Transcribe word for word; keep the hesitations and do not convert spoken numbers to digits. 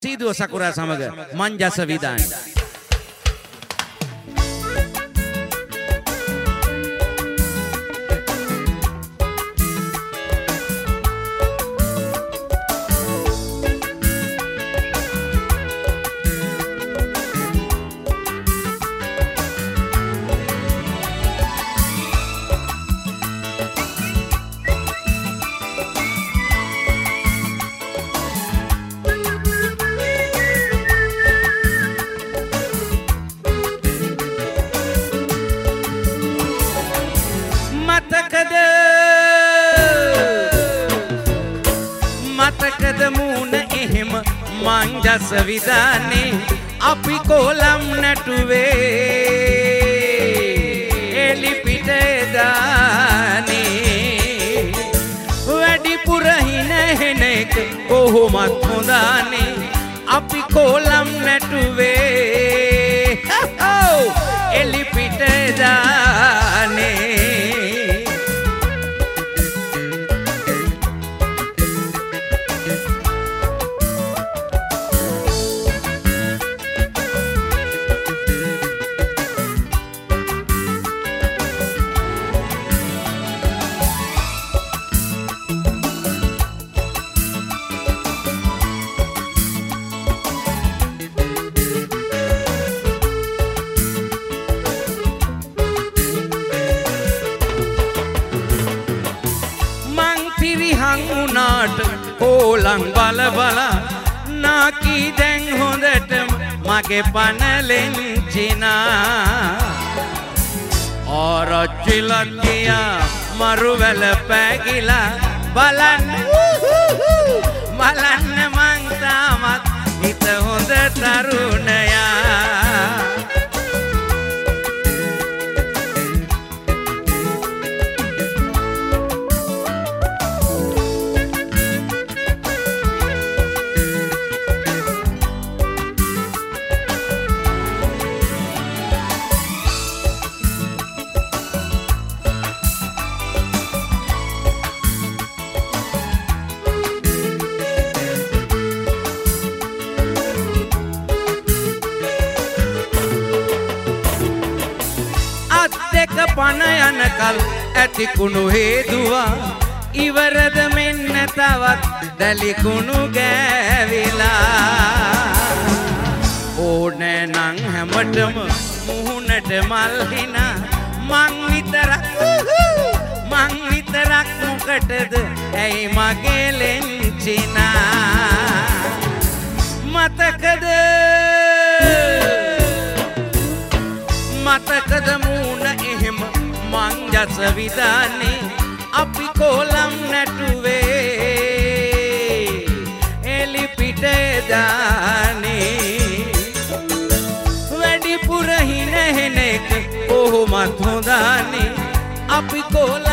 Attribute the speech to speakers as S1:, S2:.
S1: සීදුව සකුරා සමග මංජස විදානි මංජස විදානේ අපි කොලම් නැටුවේ එලිපිට දානේ වැඩිපුර හිනහෙනෙක් කොහොමත් හොඳානේ අපි කොලම් නැටුවේ එලිපිට දානේ කොලං බල බල නාකී දැන් හොඳටම මගේ පනලෙන් චිනා ආරච්චිලක් ගියා මරුවැල පැගිලා බලන්න බලන්න මං තාමත් හිත හොඳ තරුණයා පන යනකල් ඇතිකුණු හේදුවා ඉවරද මෙන්න තවත් දැලිකුණු ගෑවිලා ඕනෑ නං හැමටම මුහුණට මල් හිනා මං විතරක් මං විතරක් මොකටද ඇයි මගේ ලෙන්චිනා මතකද මතකද මූණ එහෙම මංජස විදානේ අපි කොලම් නැටුවේ එලිපිට දානේ වැඩිපුර හිනහෙනෙක් කොහොමත් හොඳානේ අපි කොලම්